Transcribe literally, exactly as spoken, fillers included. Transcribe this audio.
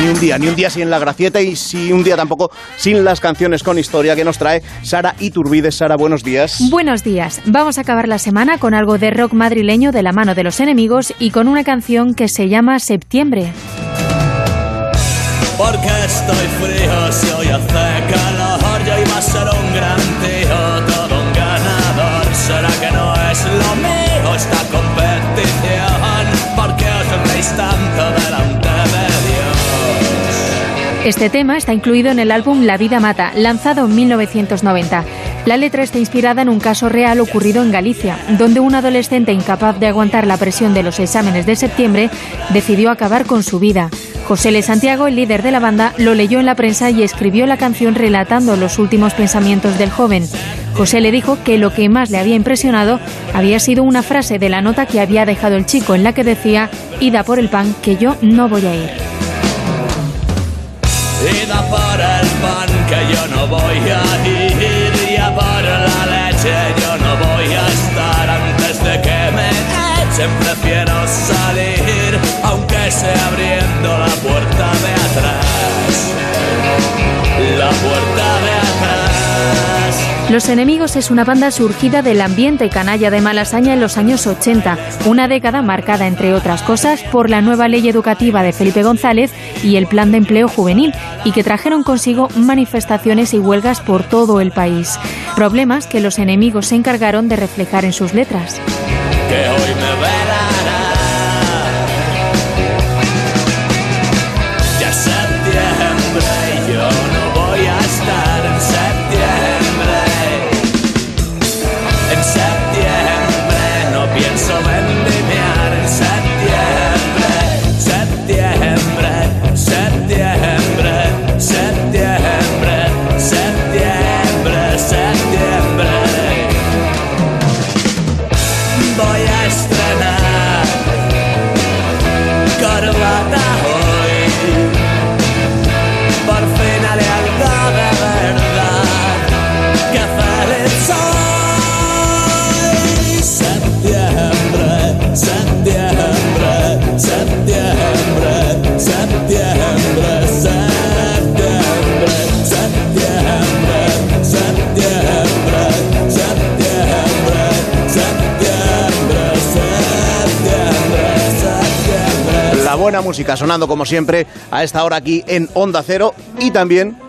ni un día, ni un día sin la Gracieta y si un día tampoco sin las canciones con historia que nos trae Sara Iturbide. Sara, buenos días. Buenos días. Vamos a acabar la semana con algo de rock madrileño de la mano de Los Enemigos y con una canción que se llama Septiembre. Porque estoy frío, si hoy hace calor, yo iba a ser un gran tío, todo un ganador. ¿Será que no es lo mío esta competición? ¿Por qué os reís tanto delante de Dios? Este tema está incluido en el álbum La vida mata, lanzado en mil novecientos noventa. La letra está inspirada en un caso real ocurrido en Galicia, donde un adolescente incapaz de aguantar la presión de los exámenes de septiembre decidió acabar con su vida. José L. Santiago, el líder de la banda, lo leyó en la prensa y escribió la canción relatando los últimos pensamientos del joven. José le dijo que lo que más le había impresionado había sido una frase de la nota que había dejado el chico en la que decía: «Id a por el pan, que yo no voy a ir». Id a por el pan, que yo no voy a ir, y a por la leche yo no voy a estar. Antes de que me echen prefiero salir, aunque sea abriendo la puerta de atrás, la puerta de atrás. Los Enemigos es una banda surgida del ambiente canalla de Malasaña en los años ochenta, una década marcada, entre otras cosas, por la nueva ley educativa de Felipe González y el plan de empleo juvenil, y que trajeron consigo manifestaciones y huelgas por todo el país. Problemas que Los Enemigos se encargaron de reflejar en sus letras. Que hoy me velará. Ya septiembre, yo no voy a estar en septiembre. En septiembre no pienso vendimiar. En septiembre, septiembre, septiembre, septiembre, septiembre, septiembre. Voy a estrenar corbata hoy. Por fin haré algo de verdad. ¡Qué feliz soy! Septiembre, septiembre, septiembre, septiembre, septiembre, septiembre, septiembre, septiembre, septiembre. La buena música sonando como siempre a esta hora aquí en Onda Cero y también